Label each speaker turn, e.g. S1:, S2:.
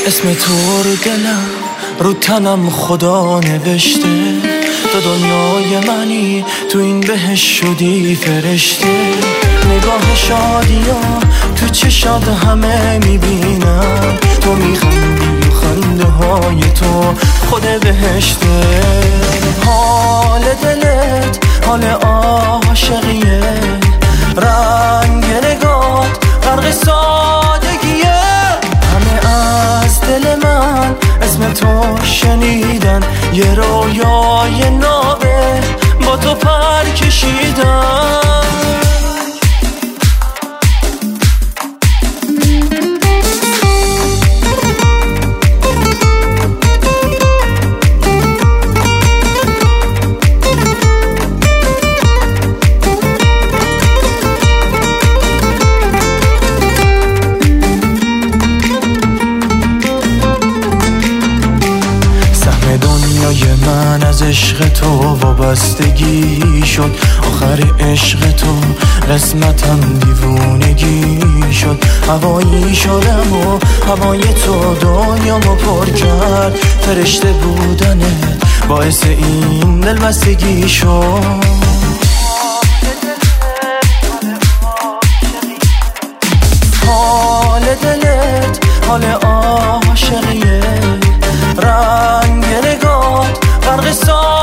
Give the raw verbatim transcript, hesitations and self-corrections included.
S1: اسم تو رو دلم رو تنم خدا نوشته، تو دنیای منی، تو این بهش شدی فرشته. نگاه شادیا تو چشات همه میبینم، تو میخندی و خنده های تو خود بهشته. حال دلت حال عاشقیه، رنگ نگات غرق سادگیه. همه از دل من اسم تو شنیدن، یه رویای نابه با تو پر کشیدن. من از عشق تو وابستگی شد، آخر عشق تو قسمتم دیوونگی شد. هوایی شدم و هوای تو دنیامو پر کرد، فرشته بودنت باعث این دلبستگی شد. حال دلت حال عاشقیه، رنگ نگات غرق سادگیه.